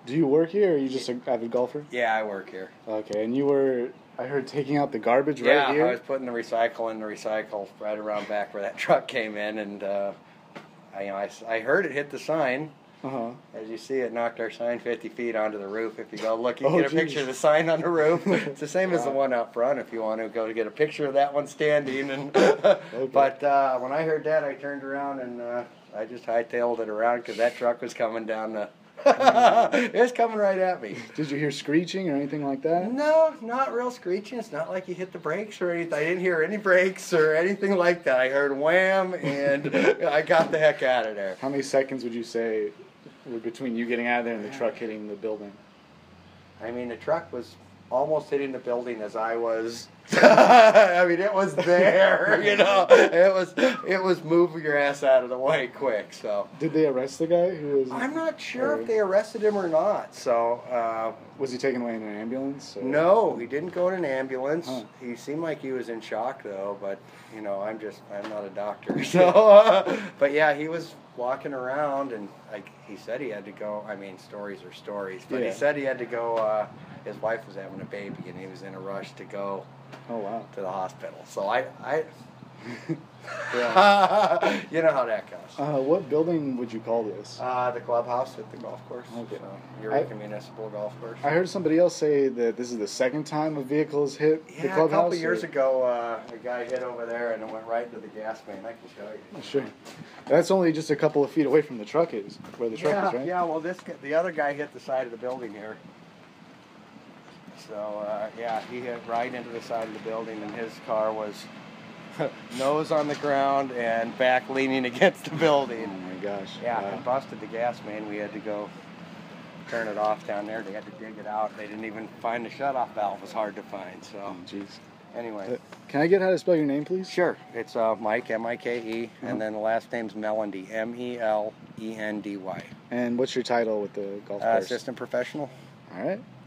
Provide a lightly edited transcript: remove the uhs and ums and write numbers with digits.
Do you work here, or are you just an avid golfer? Yeah, I work here. Okay, and you were, I heard, taking out the garbage right here? Yeah, I was putting the recycle in the recycle right around back where that truck came in, and I heard it hit the sign. Uh-huh. As you see, it knocked our sign 50 feet onto the roof. If you go look, you Oh, get a picture of the sign on the roof. It's the same as the Wow. one out front if you want to go to get a picture of that one standing. And Okay. But when I heard that, I turned around and I just hightailed it around because that truck was coming down the... It was coming right at me. Did you hear screeching or anything like that? No, not real screeching. It's not like you hit the brakes or anything. I didn't hear any brakes or anything like that. I heard wham, and I got the heck out of there. How many seconds would you say were between you getting out of there and the truck hitting the building? I mean, the truck was almost hitting the building as I was. I mean, it was there, you know. It was moving your ass out of the way quick. So. Did they arrest the guy who was... I'm not sure if they arrested him or not. So. Was he taken away in an ambulance? Or? No, he didn't go in an ambulance. Huh. He seemed like he was in shock though, but you know, I'm not a doctor. So, but yeah, he was walking around and he said he had to go. I mean, stories are stories, but Yeah. he said he had to go. His wife was having a baby and he was in a rush to go Oh, wow. to the hospital. So I Yeah. you know how that goes. What building would you call this? The clubhouse at the golf course. Okay. So, Eureka Municipal Golf Course. I heard somebody else say that this is the second time a vehicle has hit the Yeah, clubhouse. a couple years ago, a guy hit over there and it went right into the gas main. I can show you. Oh, sure. That's only just a couple of feet away from the truck is, where the truck is, right? Yeah, well, the other guy hit the side of the building here. So, yeah, he hit right into the side of the building, and his car was nose on the ground and back leaning against the Oh building. my gosh. Yeah, Wow. and busted the gas main. We had to go turn it off down there. They had to dig it out. They didn't even find the shutoff valve. It was hard to find. So, Oh, jeez. anyway. Can I get how to spell your name, please? Sure. It's Mike, M-I-K-E, and then the last name's Melendy, M-E-L-E-N-D-Y. And what's your title with the golf course? Assistant professional. All right.